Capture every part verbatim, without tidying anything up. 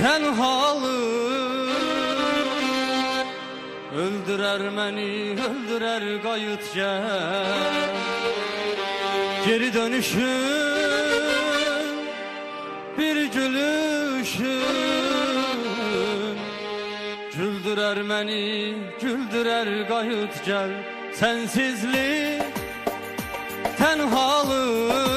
tenhalı. Öldürer beni, öldürer gayet gel. Geri dönüşün, bir gülüşün. Güldürer beni, güldürer gayet gel. Sensizlik tenhalı.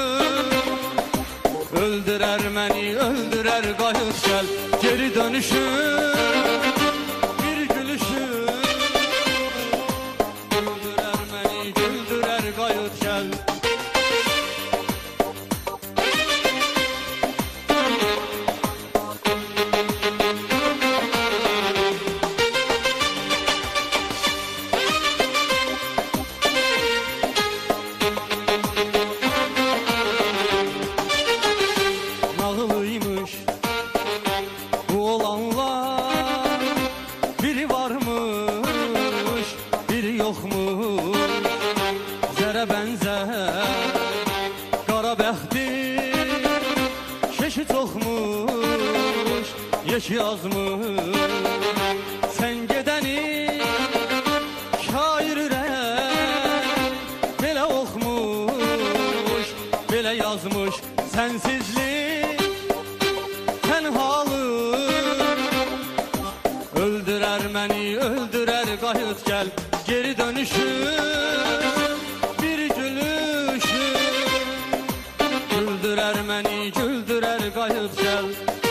Öldürer beni, öldürer gayet gel. Geri dönüşün, bir gülüşün. Güldürer beni, güldürer gayet gel. Nağılıymış bu olanlar, biri varmış, biri yokmuş. Zərə benzer qara bəxti, keşi çoxmuş, yeşi azmış. Sen gedəni şair ürək belə oxmuş, belə yazmış. Sensizlik tenhalı. Öldürer beni, öldürer gayet gel. Geri dönüşün, bir gülüşün. Güldürer beni, güldürer gayet gel.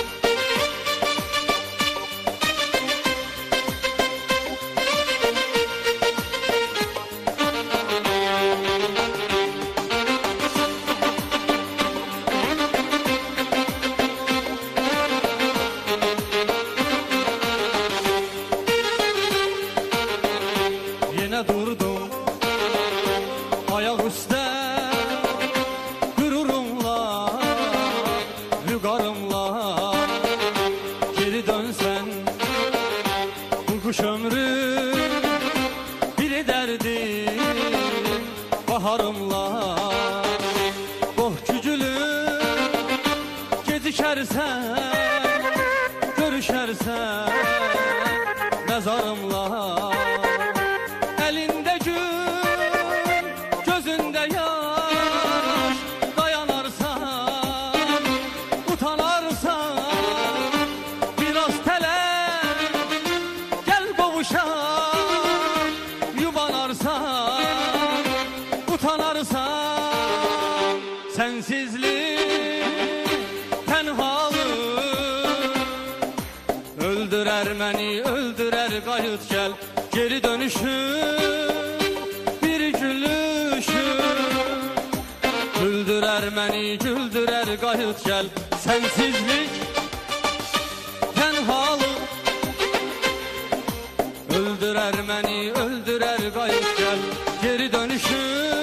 Yine durdum ayak üstte, gururumla, rügarımla. Geri dönsen bu kuş ömrü, biri derdim baharımla. Oh gücülüm gecikərsən, görüşərsən mezarımla. Elinde gül, gözünde yaş. Dayanarsan, utanarsan, biraz tele gel boğuşan. Yubanarsan, utanarsan. Sensizlik tenhalı. Öldürer beni, öldürer gayet gel. Geri dönüşün, bir gülüşün. Güldürer beni, güldürer gayet gel. Sensizlik tenhalı. Öldürer beni, öldürer gayet gel. Geri dönüşün,